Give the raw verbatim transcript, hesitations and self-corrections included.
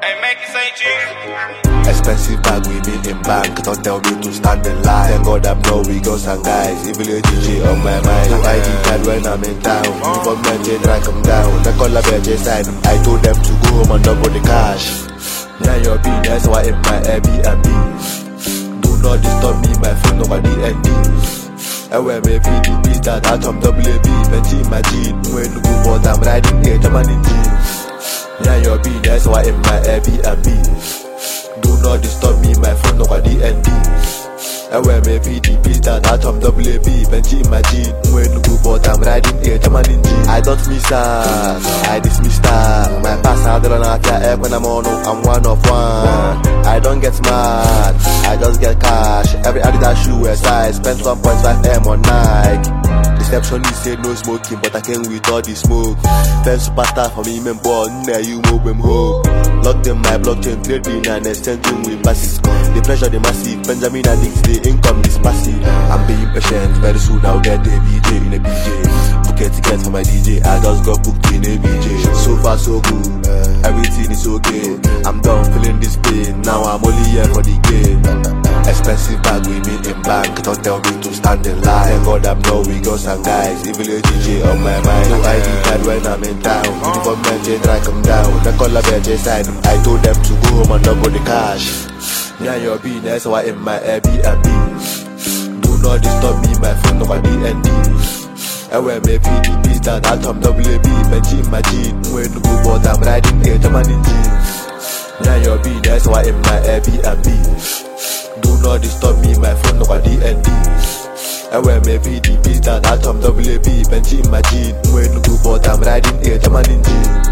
Hey, make it say cheese. Expensive bag we meet in bank, don't tell me to stand in line. Thank God I'm no we girls and guys, even a D J on my mind. I D card when I'm in town, uniform men they drag them down. They call a bitch side, I told them to go home and double the cash. Now your B, that's why in my Airbnb. Do not disturb me, my phone nobody N D. And when me feed the beat that I come double A B, Benji imagine when you go but I'm riding here, German in jeans. Now your B, that's why in my Airbnb. Do not disturb me, my phone nobody N D. And when me feed the beat that I come double A B, Benji imagine when you go but I'm riding here, German in jeans. I don't miss her, I dismiss her. My pass I don't have your air when I'm on, I'm one of one. I don't get mad, I just get cash. Every Adidas shoe wear size, spend one point five M on Nike. Receptionist say no smoking, but I came with all the smoke. First superstar for me, man, boy, now you move them home. Locked in my blockchain, trading and exchanging with passes. The pressure, the massive, Benjamin and Dix, the income is passive. I'm being patient, very soon I'll get a V J in a B J. Book a ticket for my D J, I just got booked in a V J. So far so good, everything is okay. I'm done feeling this pain, now I'm only here for the game. Expensive bag we meet in bank, don't tell me to stand in line. Thank God I'm no we girls and guys, even a D J on my mind. I D card when I'm in town, uniform men they drag them down. They call a bitch side, I told them to go home and double the cash. Yeah, your B, that's why in my Airbnb. Do not disturb me, my phone nobody N D. And when me feed the beat that I come double A B, Benji imagine when you go but I'm riding here, German in jeans. Yeah, your B, that's why in my Airbnb. Do not disturb me, my phone nobody N D. And when me feed the beat that I come double A B, Benji imagine when you go but I'm riding here, German in jeans.